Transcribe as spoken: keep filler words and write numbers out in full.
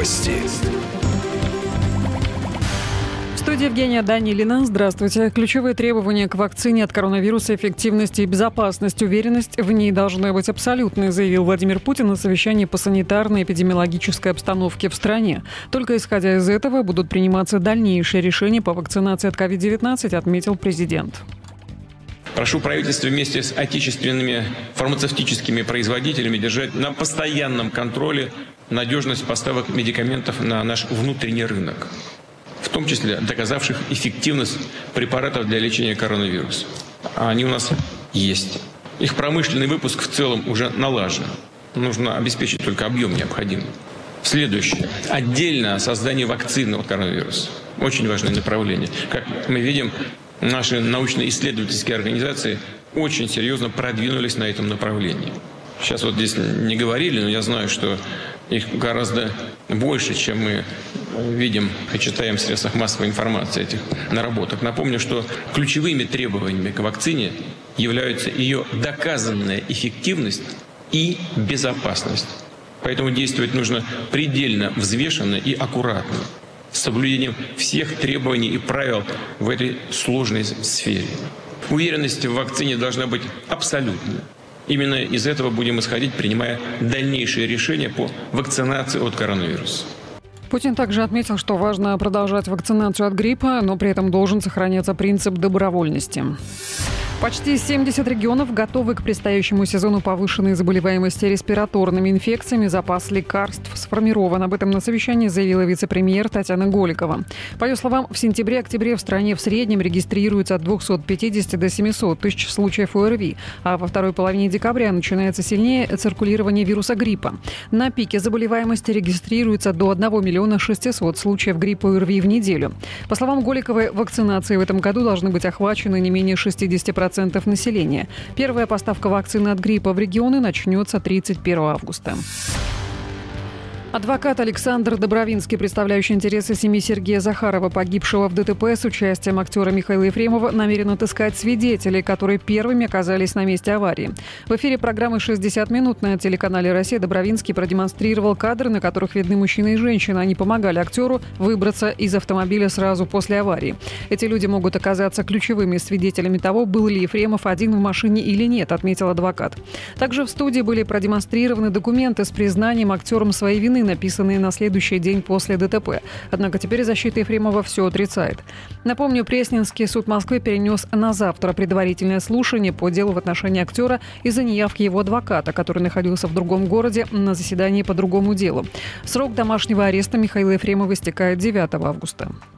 Новости. В студии Евгения Данилина. Здравствуйте. Ключевые требования к вакцине от коронавируса — эффективность и безопасность. Уверенность в ней должна быть абсолютной, заявил Владимир Путин на совещании по санитарной эпидемиологической обстановке в стране. Только исходя из этого будут приниматься дальнейшие решения по вакцинации от ковид девятнадцать, отметил президент. Прошу правительство вместе с отечественными фармацевтическими производителями держать на постоянном контроле надежность поставок медикаментов на наш внутренний рынок, в том числе доказавших эффективность препаратов для лечения коронавируса. А они у нас есть. Их промышленный выпуск в целом уже налажен. Нужно обеспечить только объем необходимый. Следующее. Отдельно создание вакцины от коронавируса. Очень важное направление. Как мы видим, наши научно-исследовательские организации очень серьезно продвинулись на этом направлении. Сейчас вот здесь не говорили, но я знаю, что их гораздо больше, чем мы видим и читаем в средствах массовой информации, этих наработок. Напомню, что ключевыми требованиями к вакцине являются ее доказанная эффективность и безопасность. Поэтому действовать нужно предельно взвешенно и аккуратно, с соблюдением всех требований и правил в этой сложной сфере. Уверенность в вакцине должна быть абсолютной. Именно из этого будем исходить, принимая дальнейшие решения по вакцинации от коронавируса. Путин также отметил, что важно продолжать вакцинацию от гриппа, но при этом должен сохраняться принцип добровольности. Почти семьдесят регионов готовы к предстоящему сезону повышенной заболеваемости респираторными инфекциями. Запас лекарств сформирован. Об этом на совещании заявила вице-премьер Татьяна Голикова. По ее словам, в сентябре-октябре в стране в среднем регистрируется от двухсот пятидесяти до семисот тысяч случаев ОРВИ, а во второй половине декабря начинается сильнее циркулирование вируса гриппа. На пике заболеваемости регистрируется до одного миллиона шестисот случаев гриппа ОРВИ в неделю. По словам Голиковой, вакцинацией в этом году должны быть охвачены не менее шестидесяти процентов населения. Первая поставка вакцины от гриппа в регионы начнется тридцать первого августа. Адвокат Александр Добровинский, представляющий интересы семьи Сергея Захарова, погибшего в ДТП с участием актера Михаила Ефремова, намерен отыскать свидетелей, которые первыми оказались на месте аварии. В эфире программы «шестьдесят минут» на телеканале «Россия» Добровинский продемонстрировал кадры, на которых видны мужчина и женщина. Они помогали актеру выбраться из автомобиля сразу после аварии. Эти люди могут оказаться ключевыми свидетелями того, был ли Ефремов один в машине или нет, отметил адвокат. Также в студии были продемонстрированы документы с признанием актером своей вины, написанные на следующий день после ДТП. Однако теперь защита Ефремова все отрицает. Напомню, Пресненский суд Москвы перенес на завтра предварительное слушание по делу в отношении актера из-за неявки его адвоката, который находился в другом городе на заседании по другому делу. Срок домашнего ареста Михаила Ефремова истекает девятого августа.